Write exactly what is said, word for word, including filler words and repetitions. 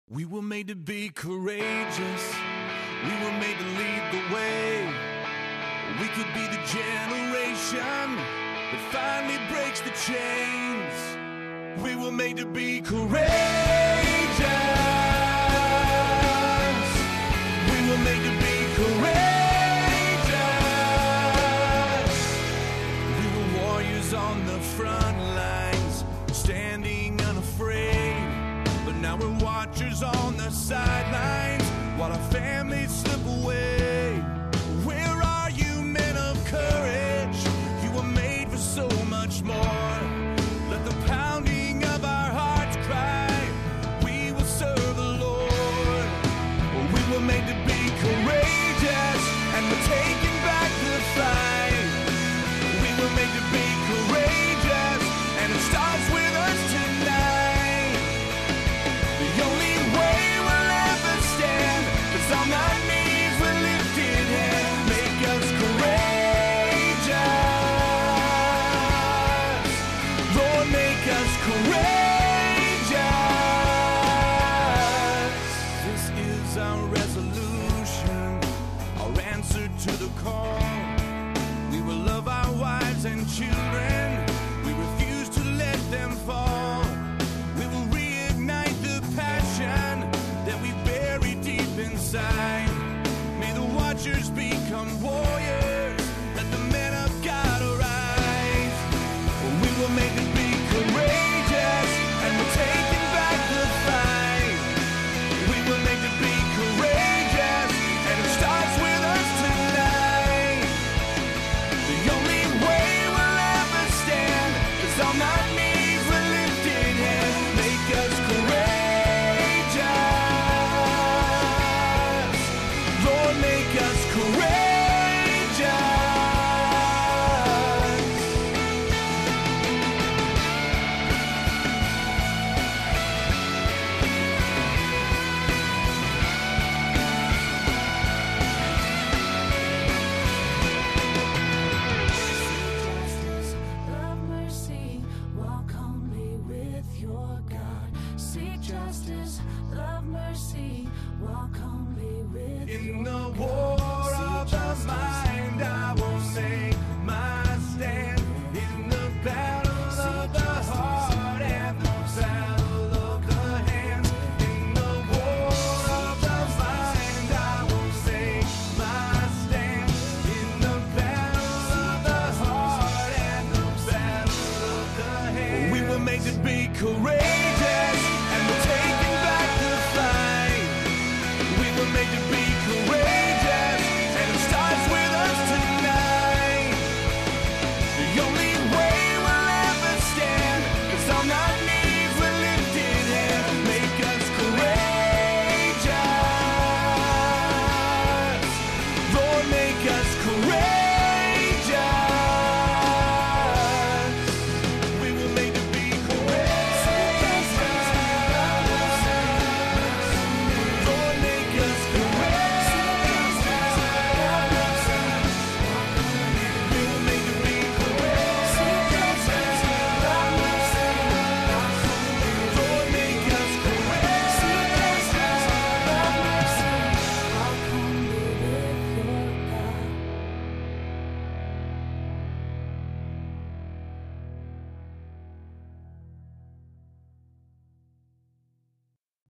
We were made to be courageous. We were made to lead the way. We could be the generation that finally breaks the chains. We were made to be courageous. We were made to be courageous. We were warriors on the front lines, standing unafraid. But now we're watchers on the sidelines while our families slip away. Where are you, men of courage? You were made for so much more. Let the pounding of our hearts cry, we will serve the Lord. We were made to be courageous, and we're taking back the fight. We were made to be courageous, and it starts with us tonight. The only way we'll ever stand is on our knees with lifted hands. Make us courageous. Lord, make us courageous. This is our resolution, our answer to the call. We will love our wives and children. We refuse to let them fall. We will reignite the passion that we bury deep inside. May the watchers become warriors. Let the men of God arise. We were made to be courageous, and we're taking back the fight. We were made to be courageous, and it starts with us tonight. The only way we'll ever stand is on our knees with lifted hands. Make us courageous. Lord, make us courageous. Love mercy, walk humbly with your God. Seek justice, love mercy, walk humbly with In your the God. war Seek of the justice, mind.